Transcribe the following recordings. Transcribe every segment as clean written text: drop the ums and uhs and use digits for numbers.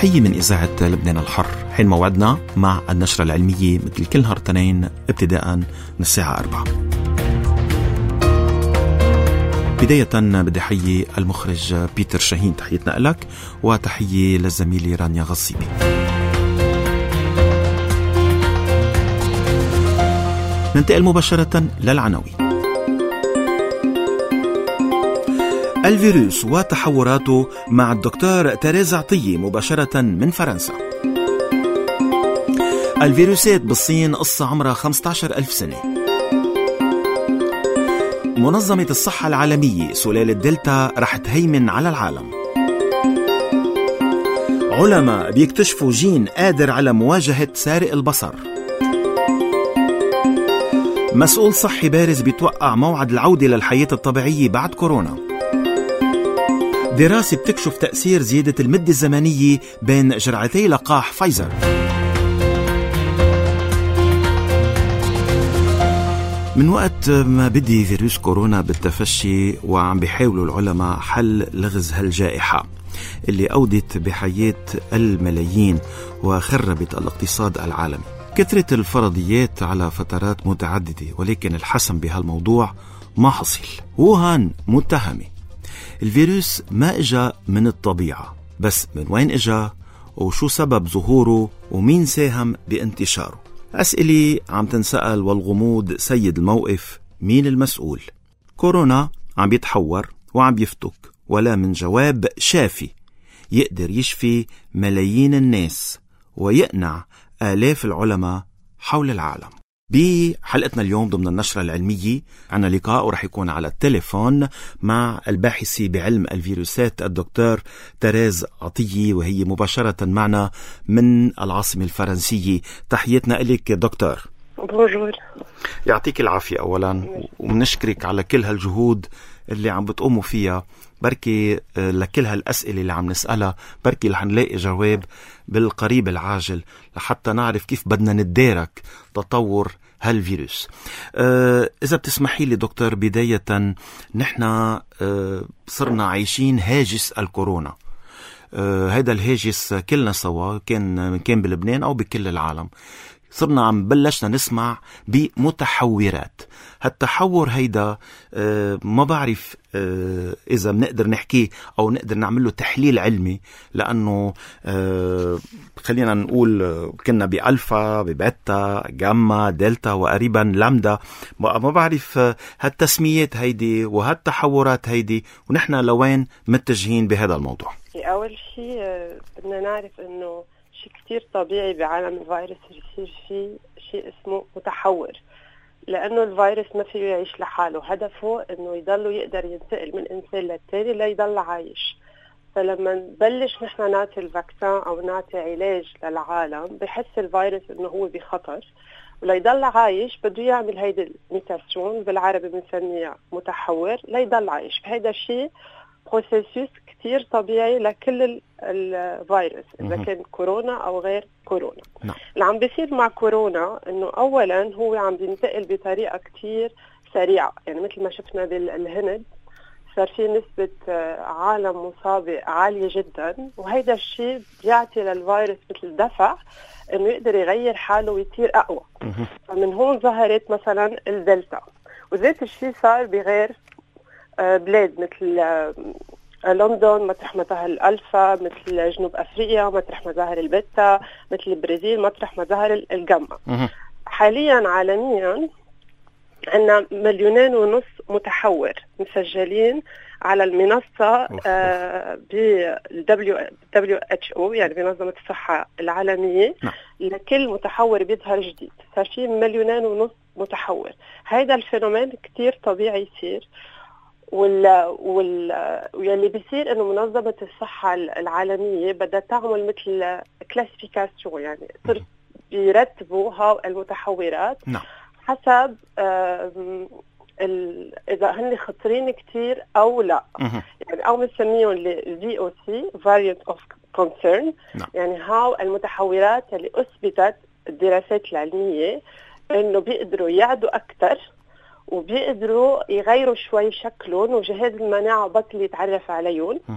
تحية من إذاعة لبنان الحر. حين موعدنا مع النشرة العلمية مثل كل نهار اثنين ابتداء من الساعة 4. بداية بدي أحيي المخرج بيتر شاهين، تحيتنا لك، وتحية للزميلة رانيا غصيبي. ننتقل مباشرة للعناوين. الفيروس وتحوراته مع الدكتور تيريز عطية مباشرة من فرنسا. الفيروسات بالصين قصة عمرها 15,000 سنة. منظمة الصحة العالمية سلالة دلتا رح تهيمن على العالم. علماء بيكتشفوا جين قادر على مواجهة سارق البصر. مسؤول صحي بارز بيتوقع موعد العودة للحياة الطبيعية بعد كورونا. دراسة بتكشف تأثير زيادة المدة الزمنية بين جرعتي لقاح فايزر. من وقت ما بدي فيروس كورونا بالتفشي وعم بيحاولوا العلماء حل لغز هالجائحة اللي أودت بحياة الملايين وخربت الاقتصاد العالمي. كثرة الفرضيات على فترات متعددة، ولكن الحسم بهالموضوع ما حصل. ووهان متهمة. الفيروس ما إجا من الطبيعة، بس من وين إجا وشو سبب ظهوره ومين ساهم بانتشاره. أسئلة عم تنسأل والغموض سيد الموقف. مين المسؤول؟ كورونا عم بيتحور وعم بيفتك، ولا من جواب شافي يقدر يشفي ملايين الناس ويقنع آلاف العلماء حول العالم. بحلقتنا اليوم ضمن النشرة العلمية عنا لقاء ورح يكون على التليفون مع الباحثة بعلم الفيروسات الدكتور تيريز عطية، وهي مباشرة معنا من العاصمة الفرنسية. تحياتنا إليك دكتور. بونجور. يعطيك العافية أولا، ومنشكرك على كل هالجهود اللي عم بتقوموا فيها. بركي لكل هالأسئلة اللي عم نسألها بركي رح نلاقي جواب بالقريب العاجل لحتى نعرف كيف بدنا نتدارك تطور هالفيروس. إذا بتسمحي لي دكتور، بداية نحن صرنا عايشين هاجس الكورونا. هيدا الهاجس كلنا سوا، كان بلبنان أو بكل العالم. صرنا عم بلشنا نسمع بمتحورات. هالتحور هيدا ما بعرف إذا بنقدر نحكيه أو نقدر نعمله تحليل علمي، لأنه خلينا نقول كنا بألفا، ببيتا، جاما، دلتا، وقريبا لامدا. ما بعرف هالتسميات هيدي وهالتحورات هيدي، ونحن لوين متجهين بهذا الموضوع. أول شيء بدنا نعرف أنه شيء كتير طبيعي بعالم الفيروس يصير فيه شيء اسمه متحور، لأنه الفيروس ما فيه يعيش لحاله. هدفه أنه يضل يقدر ينتقل من إنسان للتاني ليضل عايش. فلما نبلش نحن نعطي الفاكسين أو نعطي علاج للعالم، بحس الفيروس أنه هو بخطر وليضل عايش، بده يعمل هيدا الميتاسيون، بالعربي بنسميها متحور، ليضل عايش. فهيدا الشيء بروسيسوس كتير طبيعي لكل الفيروس، إذا كان كورونا أو غير كورونا. اللي عم بيصير مع كورونا إنه أولاً هو عم بينتقل بطريقة كتير سريعة، يعني مثل ما شفنا بالهند صار في نسبة عالم مصابة عالية جداً، وهيدا الشيء بيعطي للفيروس مثل دفع إنه يقدر يغير حاله ويصير أقوى. فمن هون ظهرت مثلاً الدلتا، وذات الشيء صار بغير بلاد مثل لندن مطرح ما ظهر الألفا، مثل جنوب أفريقيا مطرح ما ظهر البيتا، مثل البرازيل مطرح ما ظهر الجاما. حاليا عالميا عندنا 1.5 مليون متحور مسجلين على المنصة WHO، يعني منظمة الصحة العالمية. لكل متحور بيظهر جديد صار في 1.5 مليون متحور. هيدا الفينومين كتير طبيعي يصير، واللي بيصير انه منظمة الصحة العالمية بدها تعمل مثل كلاسيفيكاسيون، يعني صرت بيرتبوا هاو المتحورات حسب اذا هن خطرين كتير او لا، يعني او بنسميهم VOC variant of concern، يعني هاو المتحورات اللي اثبتت الدراسات العلمية انه بيقدروا يعدوا اكثر وبيقدروا يغيروا شوي شكلهم وجهاز المناعة بطل يتعرف عليهم.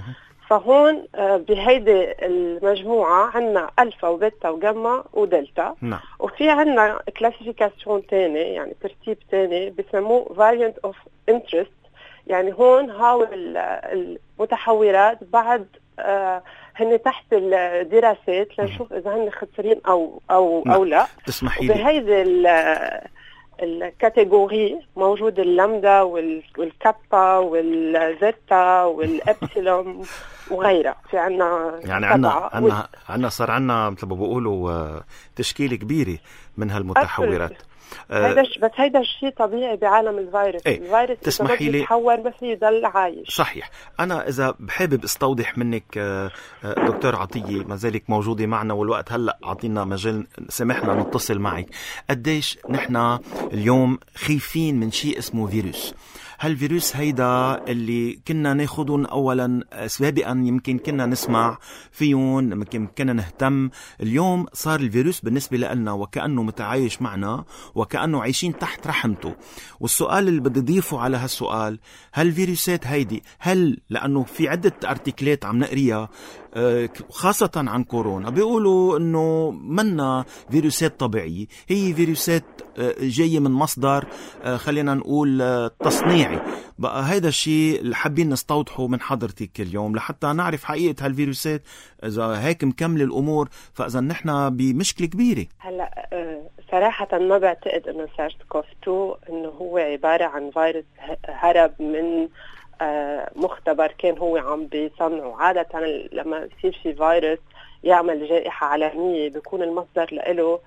فهون بهيدي المجموعة عنا ألفا وبيتا وجاما ودلتا. نعم. وفي عنا كلاسيفيكاسيون تاني، يعني ترتيب تاني بسموه variant of interest. يعني هون هاو المتحورات بعد هن تحت الدراسات لنشوف إذا هن خطرين أو لا. تسمحي لي. بهيدي الكاتيجوري موجود اللامدا والكابا والزيتا والإبسيلون وغيرها. في عنا يعني عنا صار عنا مثل ما بيقولوا تشكيلة كبيرة من هالمتحورات. بس هيدا الشيء طبيعي بعالم الفيروس. الفيروس تسمحي لي يتحور ما فيه يضل عايش. صحيح. أنا إذا بحابب استوضح منك دكتور عطية، ما زالك موجودة معنا والوقت هلأ عطينا مجال، سمحنا نتصل معك. قديش نحن اليوم خايفين من شيء اسمه فيروس. هالفيروس هيدا اللي كنا ناخدهم أولا سابقا، يمكن كنا نسمع فيهم، يمكن كنا نهتم. اليوم صار الفيروس بالنسبة لنا وكأنه متعايش معنا وكأنه عايشين تحت رحمته. والسؤال اللي بدي ضيفه على هالسؤال، هالفيروسات هيدي لأنه في عدة ارتكلات عم نقريها خاصة عن كورونا بيقولوا انه منا فيروسات طبيعية، هي فيروسات جاية من مصدر خلينا نقول تصنيعي. بقى هيدا الشيء اللي حابين نستوضحه من حضرتك اليوم لحتى نعرف حقيقة هالفيروسات. إذا هيك مكمل الأمور فإذا نحن بمشكلة كبيرة. هلأ صراحة ما بعتقد انه سارس كوف 2 انه هو عبارة عن فيروس هرب من مختبر كان هو عم بيصنعه. عادة لما يصير في فيروس يعمل جائحة عالمية بيكون المصدر له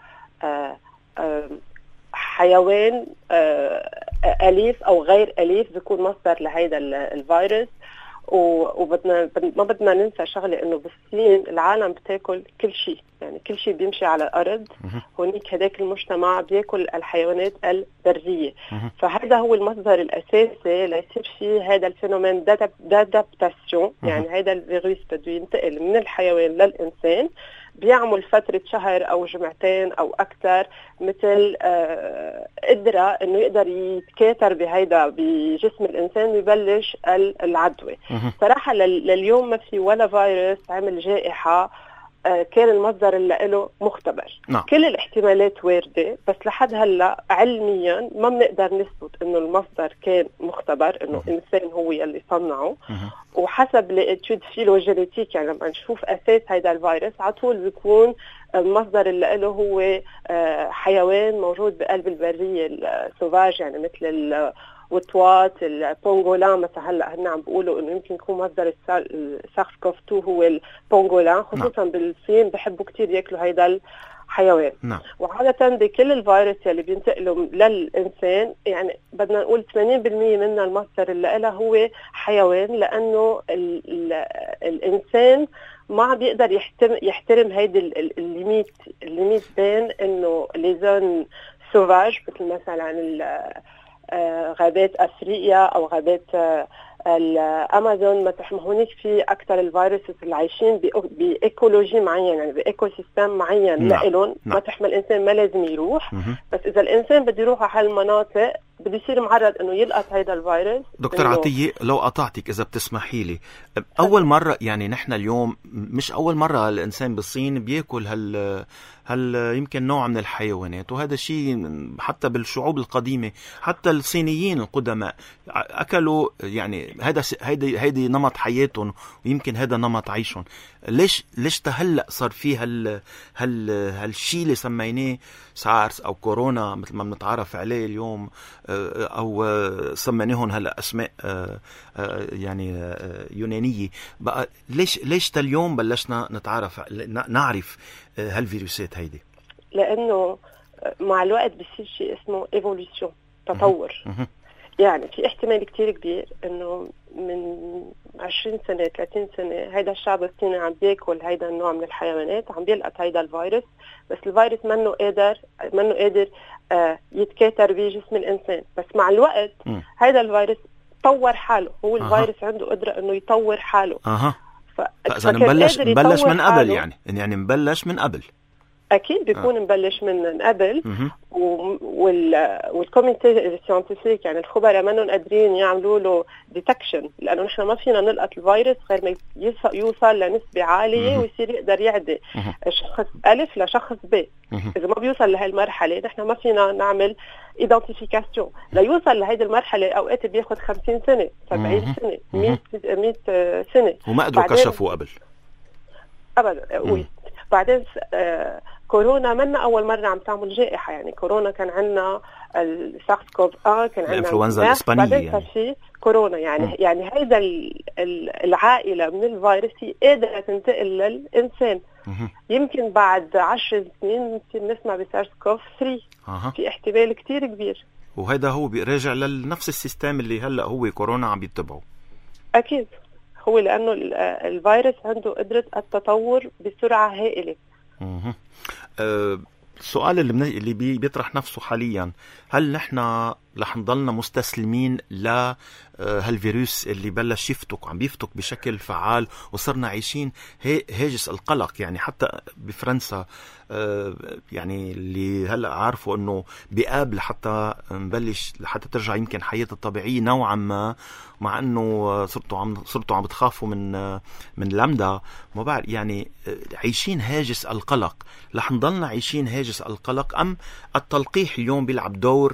حيوان أليف أو غير أليف بيكون مصدر لهيدا الفيروس. ما بدنا ننسى شغلة انه بالصين العالم بتاكل كل شيء، يعني كل شيء بيمشي على الارض هونيك هداك المجتمع بياكل الحيوانات البرية. فهذا هو المصدر الاساسي ليصير فيه هذا الفينومين دادابتاسيون. يعني هذا الفيروس بده ينتقل من الحيوان للانسان، بيعمل فترة شهر أو جمعتين أو أكثر مثل قدرة إنه يقدر يتكاثر بهيدا بجسم الإنسان ويبلش العدوى. صراحة لليوم ما في ولا فيروس عمل جائحة كان المصدر اللي له مختبر. كل الاحتمالات واردة، بس لحد هلا علميا ما بنقدر نثبت انه المصدر كان مختبر، انه انسان هو اللي صنعه. وحسب الاتيود فيلوجينيتيك، يعني لما نشوف اساس هيدا الفيروس على طول بيكون المصدر اللي له هو حيوان موجود بقلب البرية السوفاج، يعني مثل وطوات البونغولان مثلا. هلا هن عم بيقولوا انه يمكن يكون مصدر السارس كوف 2 هو البونغولان، خصوصا بالصين بحبوا كتير ياكلوا هيدا الحيوان. وعادة بكل الفيروس اللي بينتقلوا للإنسان، يعني بدنا نقول 80% من المصدر اللي له هو حيوان، لأنه الإنسان ما بيقدر يحترم هيدا الليميت بين إنه ليزون سوفاج مثل مثلا غابات أفريقيا أو غابات الأمازون. ما هونيك في أكثر الفيروسات اللي عايشين بإيكولوجي معين، يعني بإيكو سيستم معين لإلهم. ما تحمل الإنسان ما لازم يروح، بس إذا الإنسان بده يروح على هالمناطق بده يصير معرض إنه يلقط هيدا الفيروس. دكتور عطية لو قطعتك إذا بتسمحي لي، أول مرة يعني نحن اليوم مش أول مرة الإنسان بالصين بيأكل يمكن نوع من الحيوانات، وهذا الشيء حتى بالشعوب القديمة، حتى الصينيين القدماء أكلوا. يعني هيدي نمط حياتهم، ويمكن هذا نمط عيشهم. ليش تهلأ صار فيه هالشيء اللي سميناه سارس أو كورونا مثل ما بنتعرف عليه اليوم، أو سميناهم هلأ أسماء يعني يونانية. بقى ليش اليوم بلشنا نعرف هالفيروسات هيدي؟ لأنه مع الوقت بيصير شيء اسمه ايفولوشن، تطور. يعني في احتمال كتير كبير انه من 20 سنة 30 سنة هيدا الشعب الصيني عم بياكل هيدا النوع من الحيوانات، عم بيلقط هيدا الفيروس، بس الفيروس منه قادر يتكاثر بجسم الانسان. بس مع الوقت هيدا الفيروس طور حاله، هو الفيروس عنده قدرة انه يطور حاله. فإذا نبلش من قبل، يعني نبلش من قبل. اكيد بيكون مبلش من قبل، والكوميتي الساينتفيك يعني الخبراء منهم قادرين يعملوا له ديتكشن، لانه نحن ما فينا نلقط الفيروس غير ما يوصل لنسبه عاليه ويصير يقدر يعدي شخص الف لشخص ب. اذا ما بيوصل لهي المرحله نحن ما فينا نعمل ايدنتيفيكاسيون. ليوصل لهيدي المرحله اوقات بياخذ 50 سنه 70 سنه 100 سنه، وما قدروا كشفوا قبل ابدا. بعدين كورونا منا اول مره عم تعمل جائحه، يعني كورونا كان عندنا السارس كوف كان عندنا الانفلونزا الاسبانيه، بعدين صار في كورونا يعني هيدا العائله من الفيروس هي قادره تنتقل للانسان. يمكن بعد 10 سنين نسمع بسارس كوف 3 في احتمال كتير كبير، وهذا هو بيراجع لنفس السيستم اللي هلا هو كورونا عم يتبعه. اكيد هو لانه الفيروس عنده قدره التطور بسرعه هائله. السؤال اللي بيطرح نفسه حاليا، هل نحن رح نضلنا مستسلمين لهالفيروس اللي بلش عم بيفتك بشكل فعال وصرنا عايشين هاجس القلق؟ يعني حتى بفرنسا يعني اللي هلا عارفوا انه بآب لحتى نبلش لحتى ترجع يمكن حياة الطبيعية نوعا ما، مع انه صرتوا عم بتخافوا من لامدا، ما بعرف يعني عايشين هاجس القلق. رح نضلنا عايشين هاجس القلق ام التلقيح اليوم بيلعب دور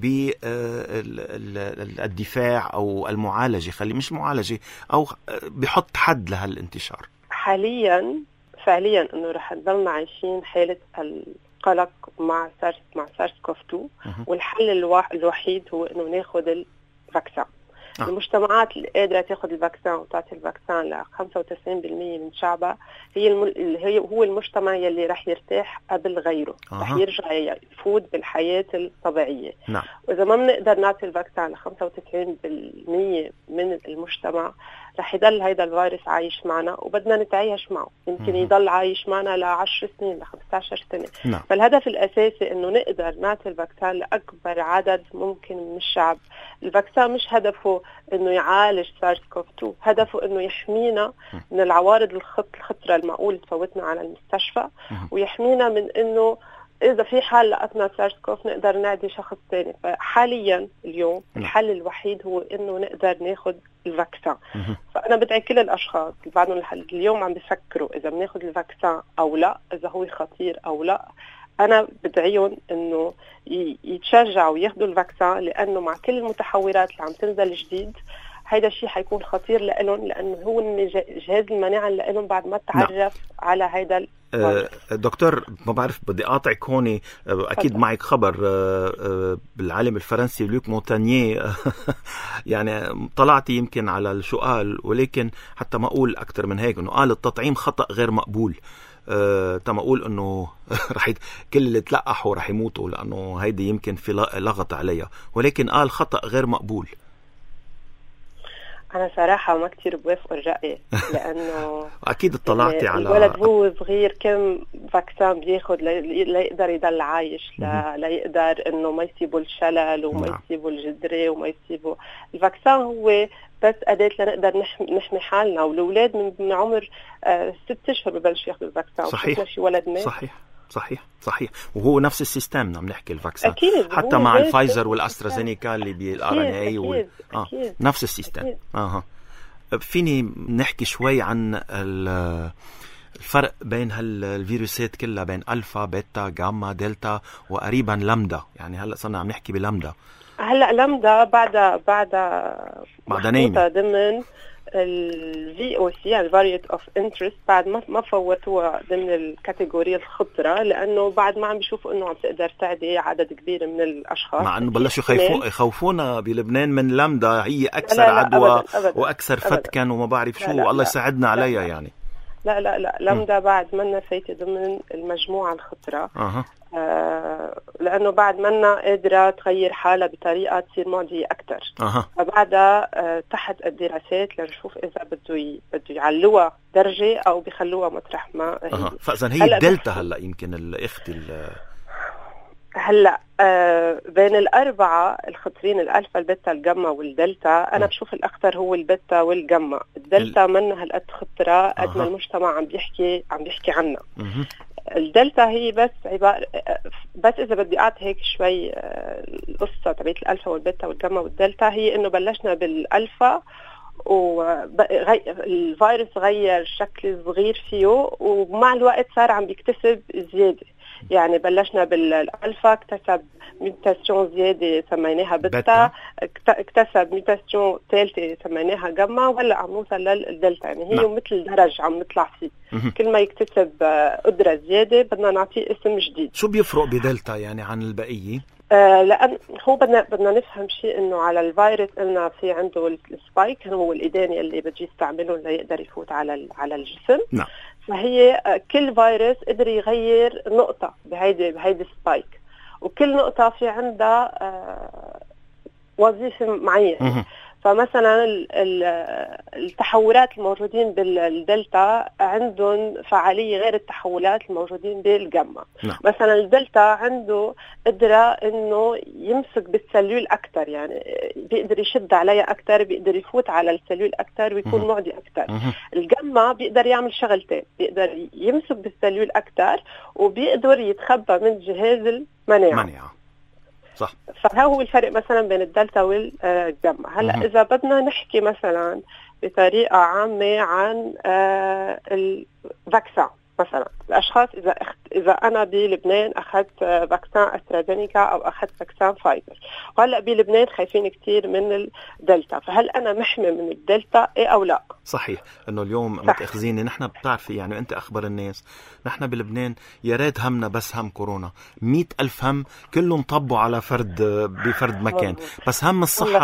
بالدفاع او المعالجة، مش معالجة، او بحط حد لهالانتشار؟ حاليا فعليا انه رح نضلنا عايشين حالة القلق مع سارس كوف 2، والحل الوحيد هو انه ناخذ الفاكسين. المجتمعات اللي قادرة تاخذ الفاكسين وتعطي الفاكسين ل 95% من شعبها هو المجتمع يلي رح يرتاح قبل غيره، رح يرجع يفوت بالحياة الطبيعية. وإذا ما بنقدر نعطي الفاكسين ل 95% من المجتمع رح يضل هيدا الفيروس عايش معنا، وبدنا نتعايش معه. يمكن يضل عايش معنا ل 10 سنين ل 15 سنة. فالهدف الأساسي إنه نقدر نعطي الفاكسين لأكبر عدد ممكن من الشعب. الفاكسين مش هدفه إنه يعالج سارس كوف 2، هدفه إنه يحمينا من العوارض الخطرة المعقول تفوتنا على المستشفى، ويحمينا من إنه إذا في حال لقتنا سارس كوف نقدر نعدي شخص تاني. فحاليا اليوم الحل الوحيد هو إنه نقدر ناخد الفاكسين. فأنا بدعي كل الأشخاص اللي بعدهم اليوم عم بيفكروا إذا بناخد الفاكسين أو لا، إذا هو خطير أو لا، أنا بدعيهم إنه يتشجعوا وياخدوا الفاكسين، لأنه مع كل المتحورات اللي عم تنزل جديد هيدا الشيء حيكون خطير لهم، لأنه هو جهاز المناعة لهم بعد ما تعرف على هيدا دكتور، ما بعرف بدي قاطعك هون، أكيد معك خبر بالعالم الفرنسي لوك مونتانييه يعني طلعتي يمكن على السؤال، ولكن حتى ما أقول أكتر من هيك، إنه قال التطعيم خطأ غير مقبول. تم أقول إنه كل اللي تلقحوا رح يموتوا، لأنه هيدي يمكن في لغط عليها، ولكن قال خطأ غير مقبول. أنا صراحة ما كتير بوافق الرأي، لأنه أكيد اطلعتي على الولد هو صغير كم فاكسين بياخد ليقدر يضل عايش، لا يقدر إنه ما يصيبه الشلل وما يصيبه الجدري وما يصيبه. الفاكسين هو بس أداة لنقدر نحمي حالنا، والأولاد من عمر 6 أشهر ببلش ياخدوا الفاكسين. صحيح. شي ولد مات. صحيح. وهو نفس السيستم عم نحكي الفاكسين حتى مع الفايزر والأسترازينيكا اللي بالRNA نفس السيستم. فيني نحكي شوي عن الفرق بين هالفيروسات كلها، بين ألفا بيتا جاما دلتا وقريبا لامدا؟ يعني هلأ صرنا عم نحكي بلامدا. هلأ لامدا بعد نايمة ضمن VOC يعني variant of interest، بعد ما فوتوها ضمن الكاتيجورية الخطرة، لأنه بعد ما عم بيشوفوا إنه عم تقدر تعدي عدد كبير من الأشخاص، مع إنه بلشوا يخوفونا بلبنان من لامدا، هي أكثر عدوى وأكثر فتكا وما بعرف شو. الله يساعدنا عليها يعني. لا لامدا بعد منا فايتة ضمن المجموعة الخطرة. لأنه بعد منا قادرة تغير حالها بطريقة تصير معدية أكتر. فبعدها تحت الدراسات لنشوف إذا بده يعلوها درجة أو بيخلوها مطرح ما هي. فإذن هي الدلتا هلأ يمكن الأختي هلأ بين الأربعة الخطرين، الألفا البيتا الجاما والدلتا، أنا بشوف الأخطر هو البيتا والجاما. الدلتا منها هالقد خطرة قد ما المجتمع عم بيحكي عنها. الدلتا هي بس عبارة، بس إذا بدي أعطي هيك شوي القصة تبعت الألفا والبيتا والجاما والدلتا، هي إنه بلشنا بالألفا والفيروس غير شكل صغير فيه، ومع الوقت صار عم بيكتسب زيادة. يعني بلشنا بالألفا، اكتسب ميوتاسيون زيادة سميناها بيتا، اكتسب ميوتاسيون ثالثة سميناها جاما، وهلا عم نوصل للدلتا. يعني هي مثل درج عم نطلع فيه. كل ما يكتسب قدرة زيادة بدنا نعطيه اسم جديد. شو بيفرق بدلتا يعني عن البقية؟ لأن هو بدنا نفهم شيء، إنه على الفيروس قلنا في عنده السبايك، هو الإيداني اللي بده يستعمله ليقدر يفوت على الجسم. نعم. فهي كل فيروس قدر يغير نقطة بهيدي السبايك، وكل نقطة في عندها وظيفة معينة. فمثلا التحولات الموجودين بالدلتا عندهم فعالية غير التحولات الموجودين بالجاما. مثلا الدلتا عنده قدرة انه يمسك بالسلول اكثر، يعني بيقدر يشد عليها اكثر، بيقدر يفوت على السلول اكثر ويكون معدي اكثر. الجاما بيقدر يعمل شغلتين، بيقدر يمسك بالسلول اكثر وبيقدر يتخبى من جهاز المناعة. صح. فهو الفرق مثلا بين الدلتا والجاما. هلا اذا بدنا نحكي مثلا بطريقه عامه عن الفاكسين، مثلا الاشخاص اذا انا بلبنان اخذت فاكسين استرازينيكا او اخذت فاكسين فايزر، وهلا بلبنان خايفين كثير من الدلتا، فهل انا محمي من الدلتا ايه او لا؟ صحيح انه اليوم متاخذيني نحن، بتعرفي يعني انت اخبر الناس، نحن بلبنان يا ريت همنا بس هم كورونا، 100,000 هم كلهم طبوا على بفرد مكان. بس هم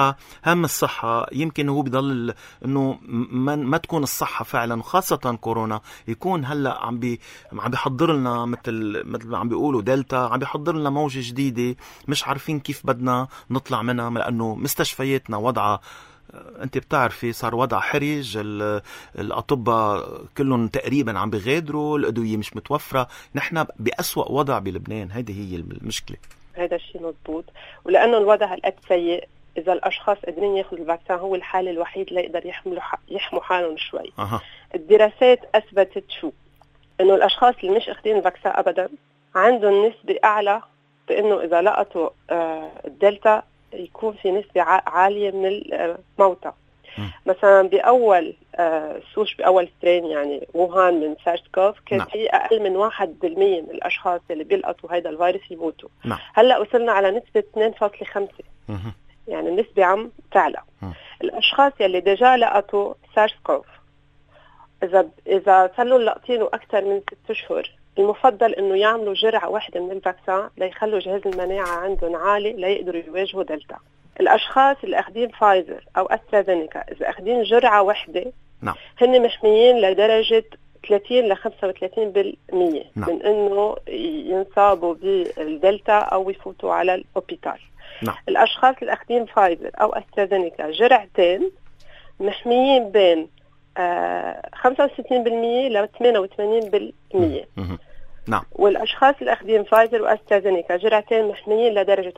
الصحه يمكن هو بضل انه ما تكون الصحه فعلا، وخاصه كورونا يكون هلا عم بيحضر لنا مثل ما عم بيقولوا دلتا، عم بيحضر لنا موجة جديدة مش عارفين كيف بدنا نطلع منها، لأنه مستشفياتنا وضعها انت بتعرفي صار وضع حرج، الأطباء كلهم تقريبا عم بيغادروا، الأدوية مش متوفرة، نحن بأسوأ وضع بلبنان. هذه هي المشكلة. هذا الشيء مضبوط، ولأنه الوضع هالقد سيء، إذا الأشخاص قادرين ياخذوا الفاكسين هو الحل الوحيد اللي يقدر يحموا حالهم شوي. الدراسات أثبتت شو؟ إنه الأشخاص اللي مش أخذين الفاكسين أبدا عندهم نسبة أعلى بإنه إذا لقطوا الدلتا يكون في نسبة عالية من الموتى. مثلا بأول بأول سترين يعني ووهان من سارس كوف كان في أقل من 1% من الأشخاص اللي بيلقطوا هذا الفيروس يموتوا. هلأ وصلنا على نسبة 2.5، يعني النسبة عم تعلى. الأشخاص يلي ديجا لقطوا سارس كوف إذا صاروا لقطينه أكثر من 6 أشهر، المفضل إنه يعملوا جرعة واحدة من الفاكسين ليخلوا جهاز المناعة عندهم عالي ليقدروا يواجهوا دلتا. الأشخاص اللي أخذين فايزر أو أسترازينيكا إذا أخذين جرعة واحدة هن محميين لدرجة 30 ل 35% من إنه ينصابوا بالدلتا أو يفوتوا على الأوبيتال. الأشخاص اللي أخذين فايزر أو أسترازينيكا جرعتين محميين بين 65% ل 88%. نعم. والأشخاص اللي أخذين فايزر وأسترازينيكا جرعتين محميين لدرجة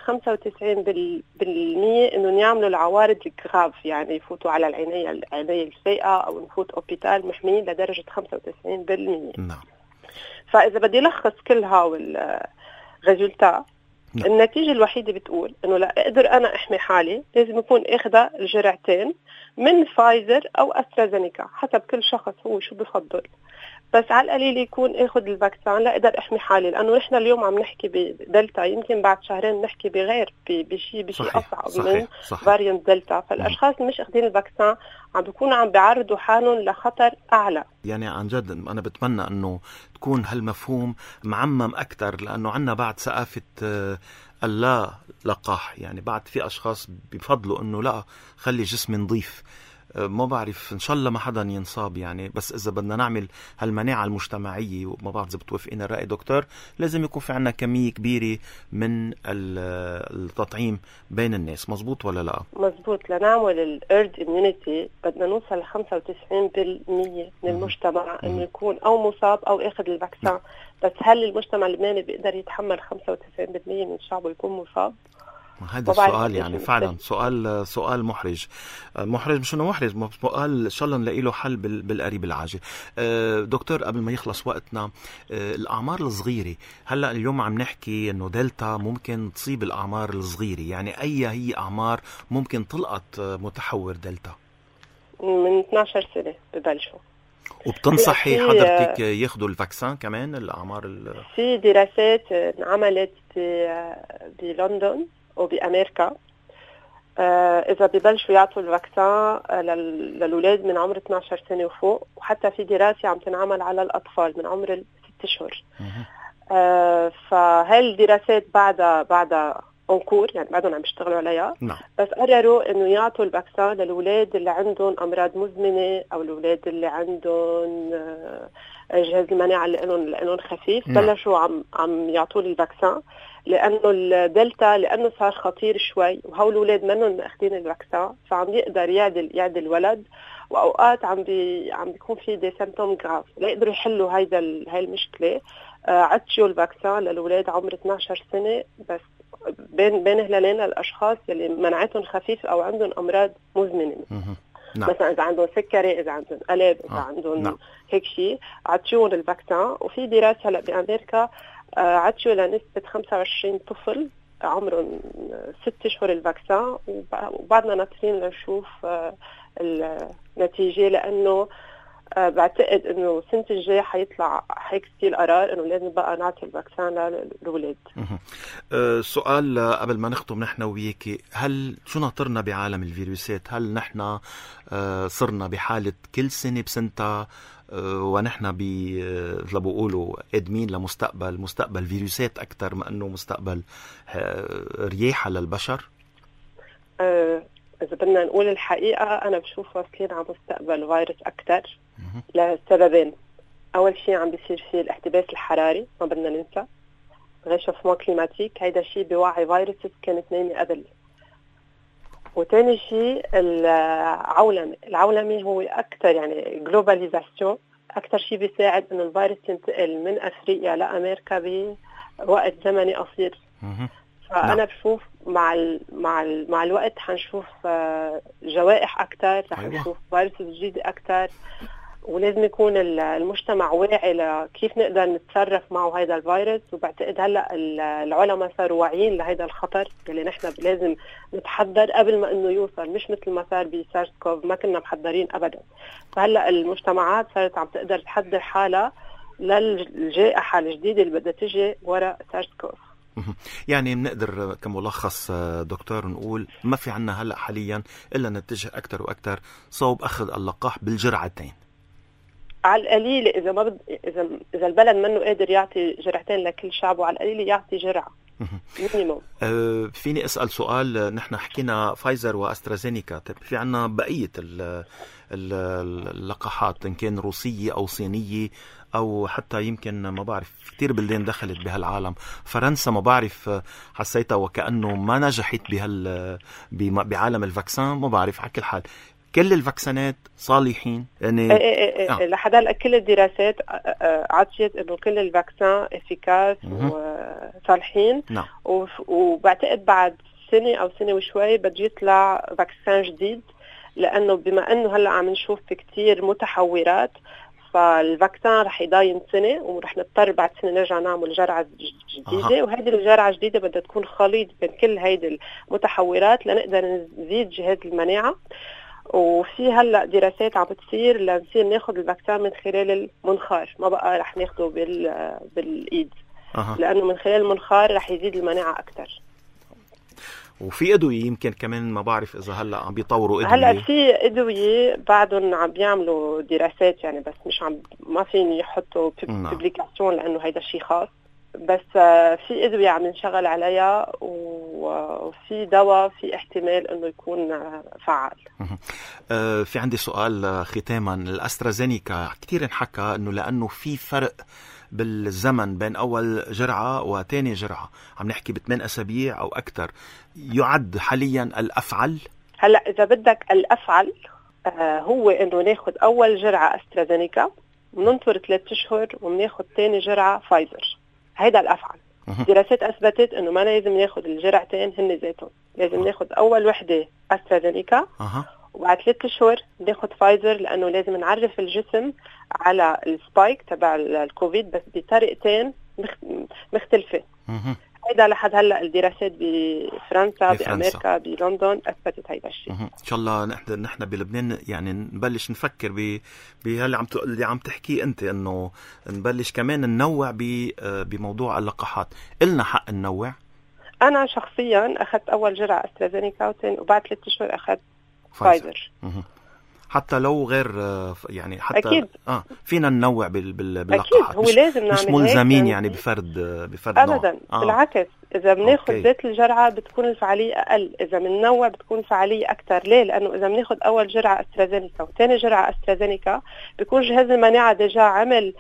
95% إنه يعملوا العوارض الجراف، يعني يفوتوا على العناية السيئة أو نفوت أوبيتال، محميين لدرجة 95%. نعم. فإذا بدي لخص كل هاو الريزولتا، النتيجة الوحيدة بتقول إنه لا أقدر أنا أحمي حالي لازم يكون أخذ الجرعتين من فايزر أو أسترازينيكا حسب كل شخص هو شو بفضل، بس على القليل يكون أخذ الفاكسين لا أقدر أحمي حالي، لأنه نحن اليوم عم نحكي بدلتا، يمكن بعد شهرين نحكي بغير بشيء أصعب من فاريانت دلتا. فالأشخاص اللي مش أخذين الفاكسين عم بيكونوا عم بيعرضوا حالهم لخطر أعلى. يعني عن جد أنا بتمنى أنه تكون هالمفهوم معمم أكتر، لأنه عنا بعد ثقافة اللا لقاح، يعني بعد في أشخاص بيفضلوا أنه لا خلي جسمي نظيف، ما بعرف إن شاء الله ما حدا ينصاب يعني. بس إذا بدنا نعمل هالمناعة المجتمعية، وما بعرف إذا بتوافقين الرأي دكتور، لازم يكون في عنا كمية كبيرة من التطعيم بين الناس. مزبوط ولا لا؟ مزبوط. لنعمل الارد اميونيتي بدنا نوصل ل 95% من المجتمع إنه يكون أو مصاب أو أخذ الفاكسين. بس هل المجتمع اللبناني بيقدر يتحمل 95% من شعبه يكون مصاب؟ هذا السؤال يعني فعلا سؤال محرج مش انه محرج، سؤال ان شاء الله نلاقي له حل بالقريب العاجل. دكتور قبل ما يخلص وقتنا، الاعمار الصغيره هلا اليوم عم نحكي انه دلتا ممكن تصيب الاعمار الصغيره، يعني هي اعمار ممكن تلقط متحور دلتا؟ من 12 سنه ببلشوا. وبتنصحي حضرتك ياخذوا الفاكسان كمان الاعمار في دراسات انعملت بلندن وبامريكا، اذا ببلشوا يعطوا الفاكسان للاولاد من عمر 12 سنه وفوق، وحتى في دراسه عم تنعمل على الاطفال من عمر 6 اشهر. فهاي الدراسات بعدها انكور، يعني بعدهم عم بيشتغلوا عليها. نعم. بس قرروا انه يعطوا الفاكسان للاولاد اللي عندهم امراض مزمنه او الاولاد اللي عندهم جهاز المناعه اللي لهم خفيف. نعم. بلشوا عم يعطوا الفاكسان لانه الدلتا لانه صار خطير شوي، وهول الاولاد منهم اخذين الفاكسان، فعم يقدر يعدل ولد، واوقات عم بيكون في دي سيمبتوم جراف. ليقدروا يحلوا هاي المشكله عطشوا الفاكسان للاولاد عمر 12 سنه بس، بين هلالين للاشخاص اللي مناعتهم خفيفه او عندهم امراض مزمنه. نعم. مثلا اذا عندهم سكري، اذا عندهم قلب، اذا عندهم نعم. هيك شيء عطشوهم الفاكسان. وفي دراسه هلا بامريكا عطشوا لنسبه 25 طفل عمرهم 6 اشهر الفاكسان، وبعدنا ناطرين لنشوف النتيجه، لانه بعتقد انه السنه الجايه حيطلع هيك ستيل قرار انه لازم بقى نعطي الفاكسان للاولاد. سؤال قبل ما نختم نحن وياكي، هل شو ناطرنا بعالم الفيروسات؟ هل نحن صرنا بحاله كل سنه بسنتها ونحن مثل بيقولوا قادمين مستقبل فيروسات اكثر ما انه مستقبل رياحه للبشر؟ إذا بدنا نقول الحقيقة أنا بشوف واصلين على مستقبل فيروس أكتر لسببين. أول شيء عم بيصير فيه الاحتباس الحراري، ما بدنا ننسى غيشفمون كليماتيك، هيدا شيء بيوعي فيروس كانت نايمة قبل. وتاني شيء العولمة هو أكتر، يعني جلوباليزاسيون أكتر شيء بيساعد إنه الفيروس ينتقل من أفريقيا لأمريكا بوقت زمني قصير. فأنا بشوف مع الوقت حنشوف جوائح أكتر، رح نشوف فيروس جديد أكتر، ولازم يكون المجتمع واعي لكيف نقدر نتصرف معه هذا الفيروس. وبعتقد هلا العلماء صاروا واعيين لهذا الخطر اللي نحن لازم نتحضر قبل ما انه يوصل، مش مثل ما صار بسارس كوف ما كنا محضرين ابدا. فهلا المجتمعات صارت عم تقدر تحضر حالها للجائحة الجديدة اللي بدها تجي وراء سارس كوف. يعني بنقدر كملخص دكتور نقول ما في عنا هلأ حاليا إلا نتجه أكتر وأكتر صوب أخذ اللقاح بالجرعتين على القليل. إذا البلد منه قادر يعطي جرعتين لكل شعبه، على القليل يعطي جرعة مينيموم. فيني أسأل سؤال؟ نحن حكينا فايزر وأسترازينيكا، في عنا بقية اللقاحات إن كان روسية أو صينية أو حتى يمكن ما بعرف كتير بلدان دخلت بهالعالم. فرنسا ما بعرف حسيتها وكأنه ما نجحت بعالم الفاكسان، ما بعرف على كل حال كل الفاكسانات صالحين يعني لحد هلا كل الدراسات عطيت انه كل الفاكسان افيكاس وصالحين. نعم. وبعتقد بعد سنه او سنه وشوي بده يطلع فاكسان جديد، لانه بما انه هلا عم نشوف في كتير متحورات، فالفاكسان رح يضاين سنه ورح نضطر بعد سنه نرجع نعمل جرعه جديده. وهذه الجرعه الجديده بدها تكون خليط بين كل هيدي المتحورات لنقدر نزيد جهاز المناعه. وفي هلا دراسات عم بتصير لنصير ناخذ الفاكسان من خلال المنخار، ما بقى رح ناخده بالايد لانه من خلال المنخار رح يزيد المناعه اكثر. وفي ادويه يمكن كمان ما بعرف اذا هلا عم بيطوروا ادويه. هلا في ادويه بعدهم عم بيعملوا دراسات يعني، بس مش ما فيني يحطوا ببليكاسيون لانه هيدا شيء خاص. بس في ادويه عم نشتغل عليها وفي دواء في احتمال انه يكون فعال. في عندي سؤال ختاما. الاسترازينيكا كثير انحكى انه لانه في فرق بالزمن بين اول جرعه وثاني جرعه، عم نحكي ب8 أسابيع او اكثر، يعد حاليا الافعل؟ هلا اذا بدك الافعل هو انه ناخذ اول جرعه استرازينيكا وننطر 3 اشهر وناخذ ثاني جرعه فايزر، هيدا الافعل. دراسات أثبتت إنه ما لازم ناخد الجرعتين هن ذاتهم، لازم ناخد أول وحدة أسترازينيكا وبعد 3 أشهر ناخد فايزر، لأنه لازم نعرف الجسم على السبايك تبع الكوفيد بس بطريقتين مختلفة. هيدا لحد هلا الدراسات بفرنسا بأمريكا بلندن أثبتت هيدا الشيء. إن شاء الله نحن بلبنان يعني نبلش نفكر بهاللي اللي عم تحكيه أنت، إنه نبلش كمان ننوع بموضوع اللقاحات. إلنا حق ننوع. أنا شخصيا أخذت أول جرعة أسترازينيكا وبعد 3 أشهر أخذت فايزر. حتى لو غير يعني حتى أكيد. فينا ننوع باللقاحات. أكيد هو لازم مش ملزمين يعني بفرد أبدا بالعكس، إذا بناخد ذات الجرعة بتكون الفعالية أقل، إذا بننوع بتكون الفعالية أكتر. ليه؟ لأنه إذا بناخد أول جرعة أسترازينيكا وثاني جرعة أسترازينيكا بيكون جهاز المناعة ديجا عمل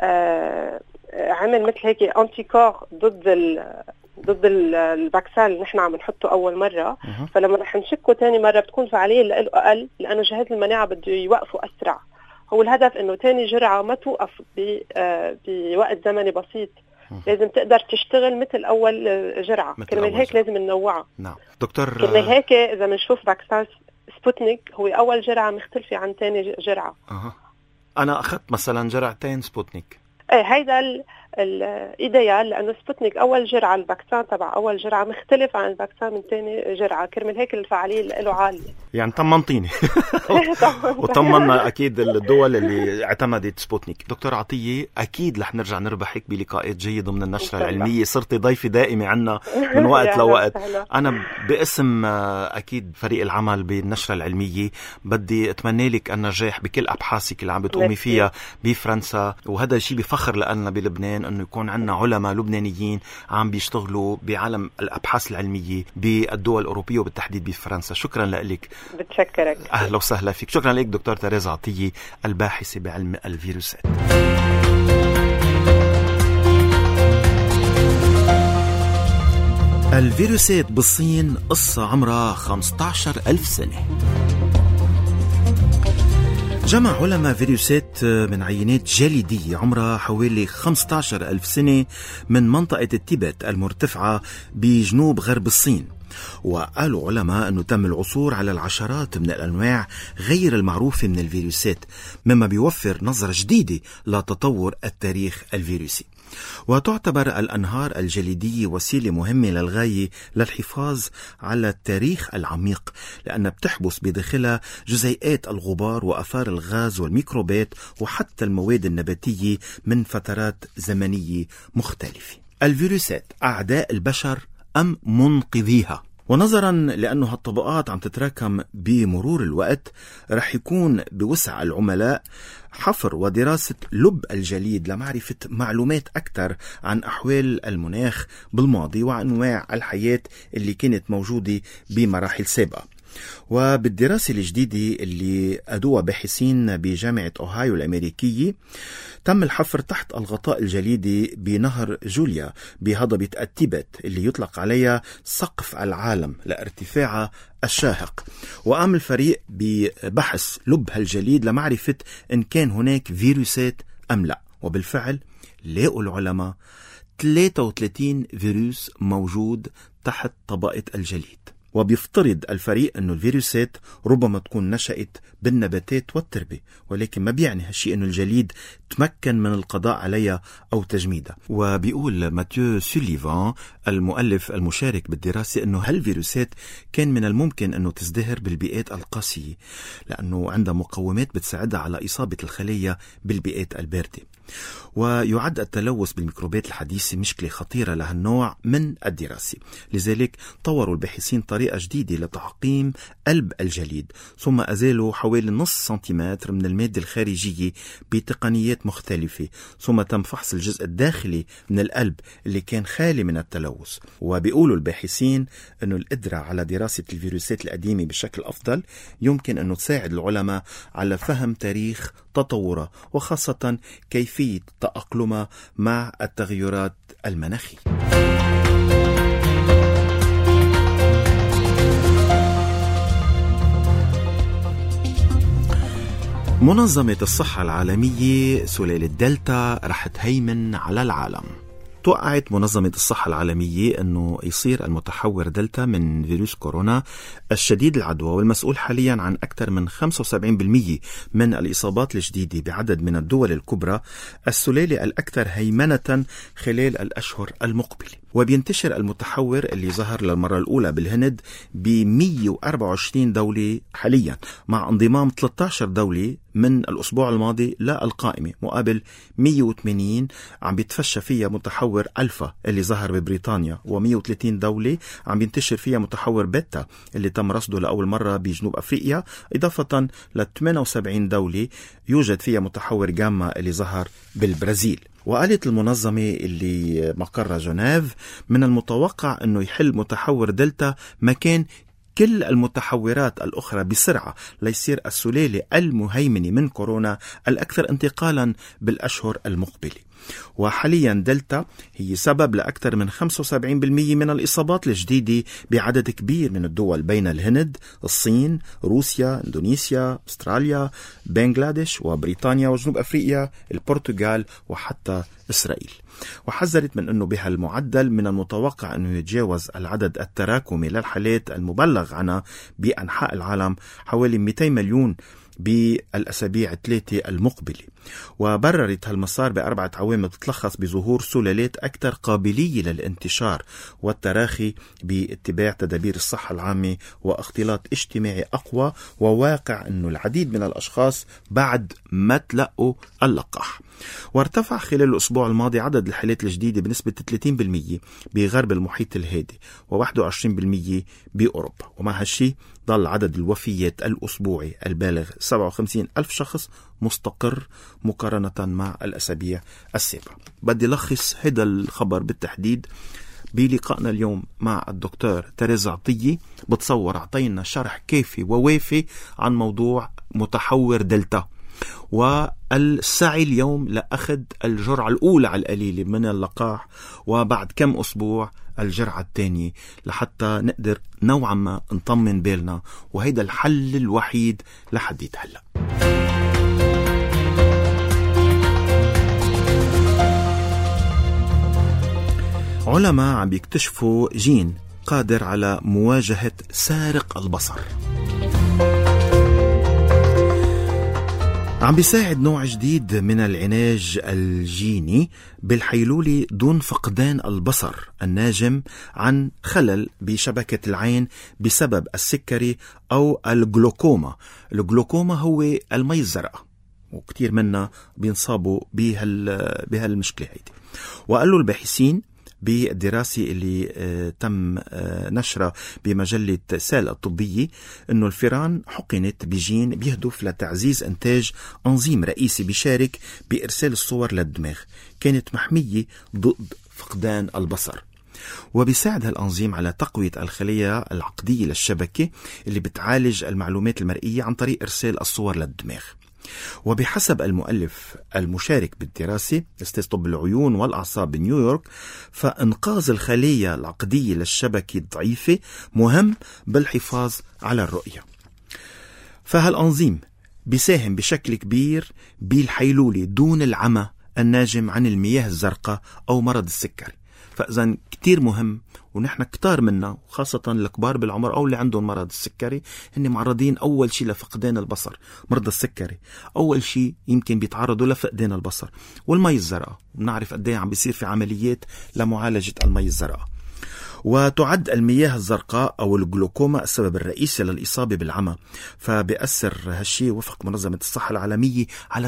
مثل هيك أنتيكور ضد الفاكسين اللي نحن عم نحطه أول مرة. فلما رح نشكه تاني مرة بتكون فعالية له أقل، لأنه جهاز المناعة بده يوقفه أسرع. هو الهدف إنه تاني جرعة ما توقف بوقت زمني بسيط، لازم تقدر تشتغل مثل أول جرعة. كرمال هيك لازم ننوعها. نعم دكتور. كرمال هيك إذا بنشوف فاكسين سبوتنيك هو أول جرعة مختلفة عن تاني جرعة. أنا أخذت مثلا جرعتين سبوتنيك. هيدا الإيديال، لأنه سبوتنيك أول جرعة الفاكسين تبع أول جرعة مختلف عن الفاكسين من تاني جرعة، كرمال هيك الفعالية له عالية. يعني طمنتيني. وطمنا أكيد الدول اللي اعتمدت سبوتنيك. دكتور عطية، أكيد رح نرجع نربحك بلقاءات جيدة من النشرة العلمية، صرتي ضيفة دائمة عنا من وقت لوقت. أنا باسم أكيد فريق العمل بالنشرة العلمية بدي أتمنى لك النجاح بكل أبحاثك اللي عم بتقومي فيها بفرنسا، وهذا الشيء بفخر لنا بلبنان أنه يكون عنا علماء لبنانيين عم بيشتغلوا بعالم الأبحاث العلمية بالدول الأوروبية وبالتحديد بفرنسا. شكرا لك. بتشكرك. أهلا وسهلا فيك. شكرا لك دكتور تيريزا عطية، الباحثة بعلم الفيروسات. الفيروسات بالصين قصة عمرها 15,000 سنة. جمع علماء فيروسات من عينات جليدية عمرها حوالي 15,000 سنة من منطقة التبت المرتفعة بجنوب غرب الصين. وقالوا علماء أنه تم العثور على العشرات من الأنواع غير المعروفة من الفيروسات، مما بيوفر نظرة جديدة لتطور التاريخ الفيروسي. وتعتبر الأنهار الجليدية وسيلة مهمة للغاية للحفاظ على التاريخ العميق، لأنها بتحبس بداخلها جزيئات الغبار وآثار الغاز والميكروبات وحتى المواد النباتية من فترات زمنية مختلفة. الفيروسات أعداء البشر أم منقذيها؟ ونظرا لأنه هالطبقات عم تتراكم بمرور الوقت، رح يكون بوسع العملاء حفر ودراسة لب الجليد لمعرفة معلومات أكثر عن أحوال المناخ بالماضي وأنواع الحياة اللي كانت موجودة بمراحل سابقة. وبالدراسة الجديدة اللي أدوها باحثين بجامعة أوهايو الأمريكية، تم الحفر تحت الغطاء الجليدي بنهر جوليا بهضبة التبت اللي يطلق عليها سقف العالم لارتفاعها الشاهق. وقام الفريق ببحث لب هالجليد لمعرفة إن كان هناك فيروسات أم لا، وبالفعل لقوا العلماء 33 فيروس موجود تحت طبقة الجليد. وبيفترض الفريق أنه الفيروسات ربما تكون نشأت بالنباتات والتربة، ولكن ما بيعني هالشيء أنه الجليد تمكن من القضاء عليها أو تجميدها. وبيقول ماتيو سوليفان المؤلف المشارك بالدراسة أنه هالفيروسات كان من الممكن أنه تزدهر بالبيئات القاسية، لأنه عندها مقومات بتساعدها على إصابة الخلية بالبيئات الباردة. ويعد التلوث بالميكروبات الحديثة مشكلة خطيرة لهالنوع من الدراسة، لذلك طوروا الباحثين طريقة جديدة لتعقيم قلب الجليد، ثم أزالوا حوالي نص سنتيمتر من المادة الخارجية بتقنيات مختلفة، ثم تم فحص الجزء الداخلي من القلب اللي كان خالي من التلوث. وبيقولوا الباحثين أنه القدرة على دراسة الفيروسات القديمة بشكل أفضل يمكن أنه تساعد العلماء على فهم تاريخ تطورها، وخاصة كيفية تأقلمها مع التغيرات المناخية. منظمة الصحة العالمية سلالة دلتا رح تهيمن على العالم. توقعت منظمة الصحة العالمية أنه يصير المتحور دلتا من فيروس كورونا الشديد العدوى والمسؤول حاليا عن أكثر من 75% من الإصابات الجديدة بعدد من الدول الكبرى، السلالة الأكثر هيمنة خلال الأشهر المقبلة. وبينتشر المتحور اللي ظهر للمرة الأولى بالهند ب 124 دولة حاليا، مع انضمام 13 دولة من الأسبوع الماضي للقائمة، مقابل 180 عم بيتفشى فيها متحور ألفا اللي ظهر ببريطانيا، و130 دولة عم بينتشر فيها متحور بيتا اللي تم رصده لأول مرة بجنوب أفريقيا، إضافة ل 78 دولة يوجد فيها متحور جاما اللي ظهر بالبرازيل. وقالت المنظمة اللي مقرها جنيف من المتوقع أنه يحل متحور دلتا مكان كل المتحورات الأخرى بسرعة ليصير السلالة المهيمنة من كورونا الأكثر انتقالا بالأشهر المقبلة. وحاليا دلتا هي سبب لأكثر من 75% من الإصابات الجديدة بعدد كبير من الدول بين الهند، الصين، روسيا، إندونيسيا، أستراليا، بنغلاديش وبريطانيا وجنوب أفريقيا، البرتغال وحتى إسرائيل. وحذرت من أنه بهالمعدل من المتوقع أنه يتجاوز العدد التراكمي للحالات المبلغ عنها بأنحاء العالم حوالي 200 مليون بالأسابيع الثلاثة المقبلة. وبررت هالمسار بأربعة عوامل تتلخص بظهور سلالات أكثر قابلية للانتشار والتراخي باتباع تدابير الصحة العامة واختلاط اجتماعي أقوى، وواقع أنه العديد من الأشخاص بعد ما تلقوا اللقاح. وارتفع خلال الأسبوع الماضي عدد الحالات الجديدة بنسبة 30% بغرب المحيط الهادي و21% بأوروبا. ومع هالشي ضل عدد الوفيات الأسبوعي البالغ 57 ألف شخص مستقر مقارنة مع الأسابيع السابقة. بدي لخص هذا الخبر بالتحديد بلقائنا اليوم مع الدكتور تريزا عطية. بتصور أعطينا شرح كافي ووافي عن موضوع متحور دلتا والسعي اليوم لأخذ الجرعة الأولى على القليلة من اللقاح، وبعد كم أسبوع الجرعة الثانية، لحتى نقدر نوعا ما نطمن بالنا، وهيدا الحل الوحيد لحد هلأ. علماء عم بيكتشفوا جين قادر على مواجهة سارق البصر، عم بيساعد نوع جديد من العناج الجيني بالحيلولة دون فقدان البصر الناجم عن خلل بشبكة العين بسبب السكري أو الجلوكوما. الجلوكوما هو المي الزرقاء، وكتير منا بينصابوا بهالمشكلة هيدي. وقالوا الباحثين بالدراسة اللي تم نشرها بمجلة سيل الطبية إنه الفئران حقنت بجين بيهدف لتعزيز إنتاج أنظيم رئيسي بيشارك بإرسال الصور للدماغ، كانت محمية ضد فقدان البصر. وبيساعد هالأنظيم على تقوية الخلايا العقدية للشبكة اللي بتعالج المعلومات المرئية عن طريق إرسال الصور للدماغ. وبحسب المؤلف المشارك بالدراسة أستاذ طب العيون والأعصاب بنيويورك، فإنقاذ الخلايا العقدية للشبكة الضعيفة مهم بالحفاظ على الرؤية. فهالأنظيم بيساهم بشكل كبير بالحيلولة دون العمى الناجم عن المياه الزرقاء أو مرض السكري. فإذن كتير مهم، ونحن كتار منا خاصة الكبار بالعمر أو اللي عندهم مرض السكري هن معرضين أول شيء لفقدان البصر. مرضى السكري أول شيء يمكن بيتعرضوا لفقدان البصر. والمي الزرقاء بنعرف قد ايه عم بيصير في عمليات لمعالجة المي الزرقاء. وتعد المياه الزرقاء أو الجلوكوما السبب الرئيسي للإصابة بالعمى، فبيأثر هالشيء وفق منظمة الصحة العالمية على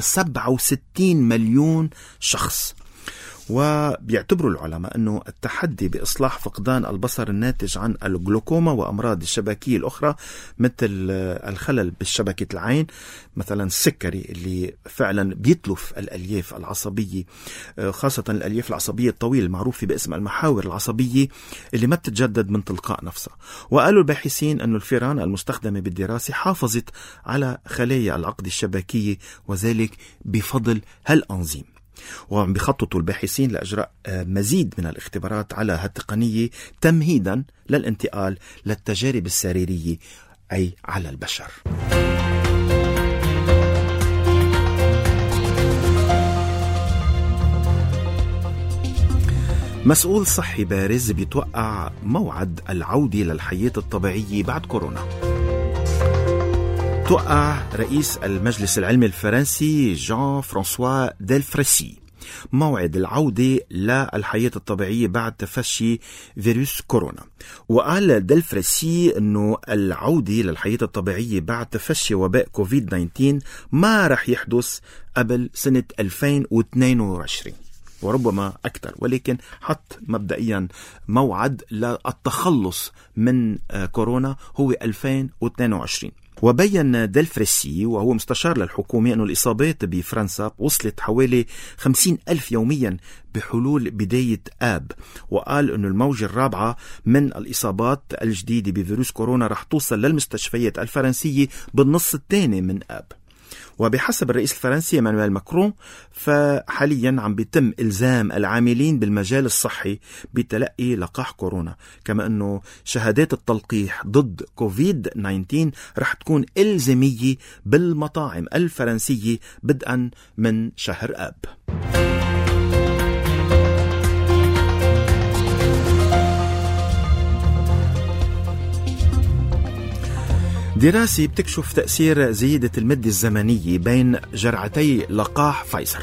67 مليون شخص. وبيعتبروا العلماء أنه التحدي بإصلاح فقدان البصر الناتج عن الجلوكوما وأمراض الشبكية الأخرى مثل الخلل بالشبكة العين، مثلا السكري اللي فعلا بيتلف الألياف العصبية، خاصة الألياف العصبية الطويلة المعروفة باسم المحاور العصبية اللي ما بتتجدد من تلقاء نفسها. وقالوا الباحثين أن الفئران المستخدمة بالدراسة حافظت على خلايا العقد الشبكية، وذلك بفضل هالأنظيم. وعم بيخططوا الباحثين لإجراء مزيد من الاختبارات على هالتقنية تمهيدا للانتقال للتجارب السريرية أي على البشر. مسؤول صحي بارز بيتوقع موعد العودة للحياة الطبيعية بعد كورونا. توقع رئيس المجلس العلمي الفرنسي جان فرانسوا ديلفريسي موعد العودة للحياة الطبيعية بعد تفشي فيروس كورونا. وقال ديلفريسي أنه العودة للحياة الطبيعية بعد تفشي وباء كوفيد-19 ما رح يحدث قبل سنة 2022 وربما أكثر، ولكن حط مبدئيا موعد للتخلص من كورونا هو 2022. وبين ديلفريسي وهو مستشار للحكومة أنه الإصابات بفرنسا وصلت حوالي 50,000 يوميا بحلول بداية آب، وقال أنه الموجة الرابعة من الإصابات الجديدة بفيروس كورونا رح توصل للمستشفيات الفرنسية بالنص الثاني من آب. وبحسب الرئيس الفرنسي إيمانويل ماكرون فحاليا عم بيتم إلزام العاملين بالمجال الصحي بتلقي لقاح كورونا، كما أنه شهادات التلقيح ضد كوفيد-19 رح تكون إلزامية بالمطاعم الفرنسية بدءا من شهر آب. دراسة بتكشف تأثير زيادة المدة الزمنية بين جرعتي لقاح فايزر.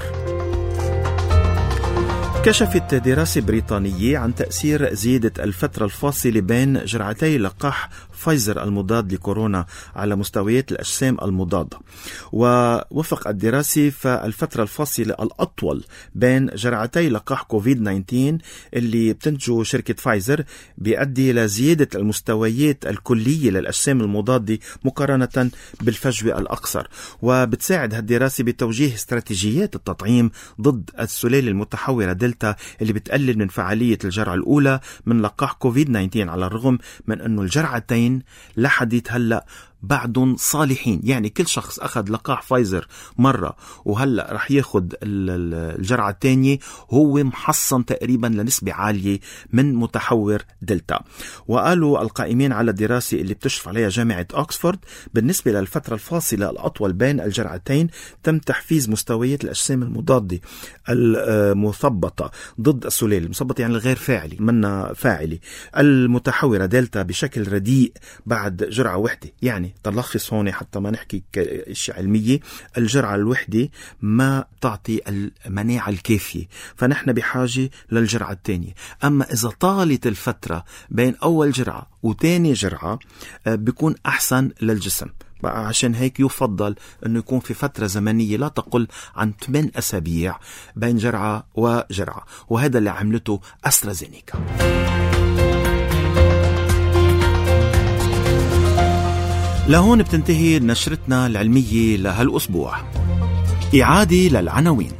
كشفت دراسة بريطانية عن تأثير زيادة الفترة الفاصلة بين جرعتي لقاح فايزر المضاد لكورونا على مستويات الأجسام المضادة. ووفق الدراسة فالفترة الفاصلة الأطول بين جرعتي لقاح كوفيد-19 اللي بتنتجه شركة فايزر بيؤدي لزيادة المستويات الكلية للأجسام المضادة مقارنة بالفجوة الأقصر. وبتساعد هالدراسة بتوجيه استراتيجيات التطعيم ضد السلالة المتحورة دلتا اللي بتقلل من فعالية الجرعة الأولى من لقاح كوفيد-19، على الرغم من أنه الجرعتين لحديت هلأ بعدهم صالحين. يعني كل شخص أخذ لقاح فايزر مرة وهلأ رح ياخد الجرعة الثانية هو محصن تقريبا لنسبة عالية من متحور دلتا. وقالوا القائمين على الدراسة اللي بتشرف عليها جامعة أكسفورد بالنسبة للفترة الفاصلة الأطول بين الجرعتين تم تحفيز مستويات الأجسام المضادة المثبطة ضد السلالة المثبطة، يعني الغير فاعلي منا فاعلي المتحورة دلتا بشكل رديء بعد جرعة واحدة. يعني تلخص هون حتى ما نحكي اشياء علمية، الجرعة الوحدة ما تعطي المناعة الكافية، فنحن بحاجة للجرعة الثانية. أما إذا طالت الفترة بين أول جرعة وثاني جرعة بيكون أحسن للجسم. عشان هيك يفضل أنه يكون في فترة زمنية لا تقل عن 8 أسابيع بين جرعة وجرعة، وهذا اللي عملته أسترازينيكا. لهون بتنتهي نشرتنا العلمية لهالأسبوع. إعادة للعناوين.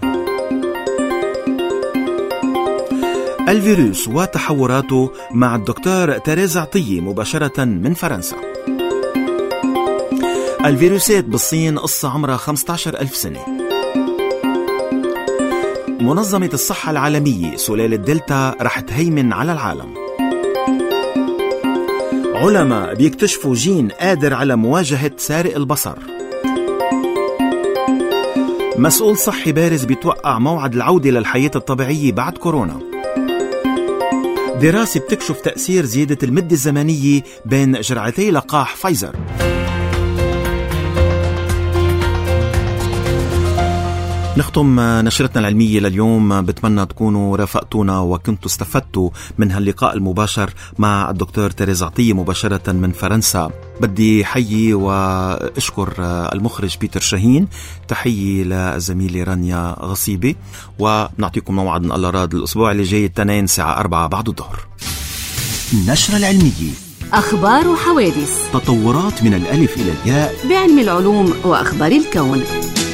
الفيروس وتحوراته مع الدكتور تيريزا عطية مباشرة من فرنسا. الفيروسات بالصين قصة عمرها 15,000 سنة. منظمة الصحة العالمية سلالة دلتا رح تهيمن على العالم. علماء بيكتشفوا جين قادر على مواجهة سارق البصر. مسؤول صحي بارز بيتوقع موعد العودة للحياة الطبيعية بعد كورونا. دراسة بتكشف تأثير زيادة المدة الزمنية بين جرعتي لقاح فايزر. نختم نشرتنا العلمية لليوم. بتمنى تكونوا رافقتونا وكنتوا استفدتوا من هاللقاء المباشر مع الدكتور تيريزا عطية مباشرة من فرنسا. بدي حيي واشكر المخرج بيتر شاهين، تحيي للزميلة رانيا غصيبة، ونعطيكم موعد من الله راد الأسبوع اللي جاي الاثنين الساعة 4 بعد الظهر. النشرة العلمية، أخبار وحوادث، تطورات من الألف إلى الياء بعلم العلوم وأخبار الكون.